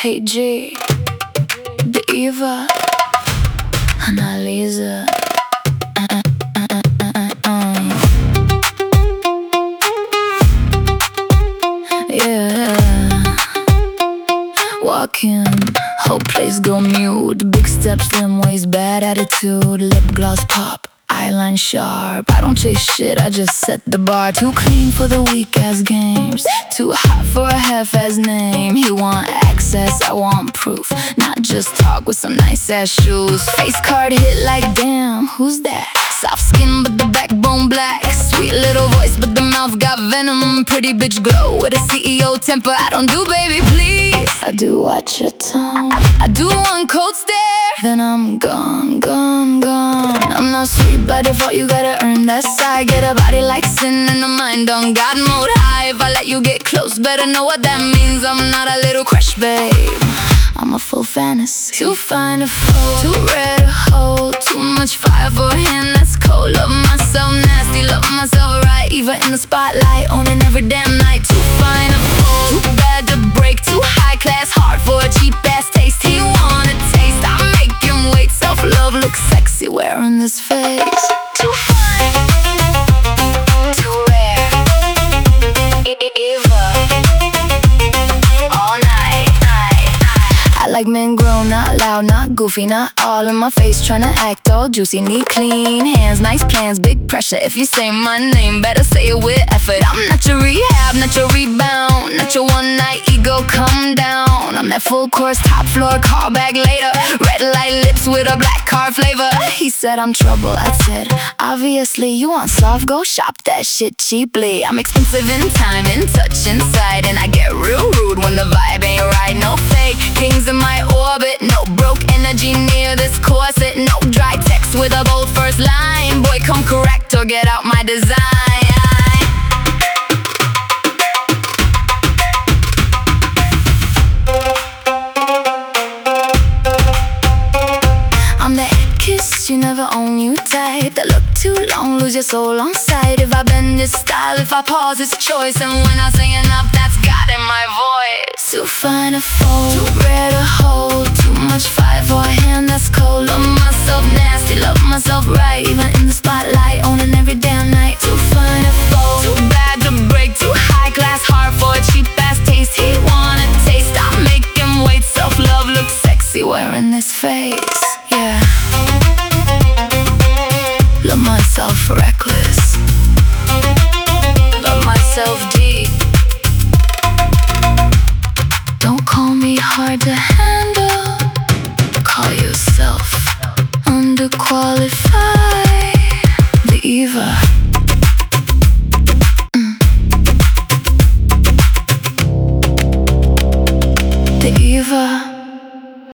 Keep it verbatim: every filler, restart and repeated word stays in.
Hey G, Diva, Annalisa. Yeah, walking, whole place go mute. Big steps, slim waist, bad attitude. Lip gloss pop, eyeline sharp. I don't chase shit, I just set the bar. Too clean for the weak ass games, too hot for a half-ass name. He want access, I want proof, not just talk with some nice ass shoes. Face card hit like damn, who's that? Soft skin but the backbone black. Sweet little voice but the mouth got venom. Pretty bitch glow with a C E O temper. I don't do baby please, I do watch your tongue. I do one cold stare, then I'm gone, gone, gone. I'm not sweet by default, you gotta earn that side. Get a body like sin and a mind on God mode high. If I let you get close, better know what that means. I'm not a little crush babe, I'm a full fantasy. Too fine to fold, too rare to hold. Too much fire for a hand that's cold. Love myself nasty, love myself right. Even in the spotlight, owning every damn night. Too fine to fold, too bad to break. Too high class, hard for a cheap ass taste. He wanna taste, I make him wait. Self-love looks sexy wearing this face. Too fine, too rare, Eva. All night, night, night. I like men grown, not loud, not goofy, not all in my face, tryna act all juicy. Need clean hands, nice plans, big pressure. If you say my name, better say it with effort. I'm not your rehab, not your rebound, not your one night ego, come down. I'm that full course, top floor, call back later. Red light lips with a black car flavor. He said I'm trouble, I said obviously. You want soft, go shop that shit cheaply. I'm expensive in time, in touch, inside. And I get real rude when the vibe ain't right. No fake kings in my orbit, no broke energy near this corset. No dry text with a bold first line. Boy, come correct or get out my design. I'm the head kiss, you never own you type. That look too long, lose your soul on sight. If I bend this style, if I pause, it's choice. And when I sing enough, that's God in my voice. Too fine to fold, too rare to hold. Too much fire for a hand that's cold. Love myself nasty, love myself right. Even in the spotlight, owning every damn night. Too fine to fold, too bad to break. Too high class, hard for a cheap ass taste. He wanna taste, I make him wait. Self-love looks sexy wearing this face. Yeah, love myself reckless, love myself deep. Don't call me hard to handle, call yourself underqualified. Diva.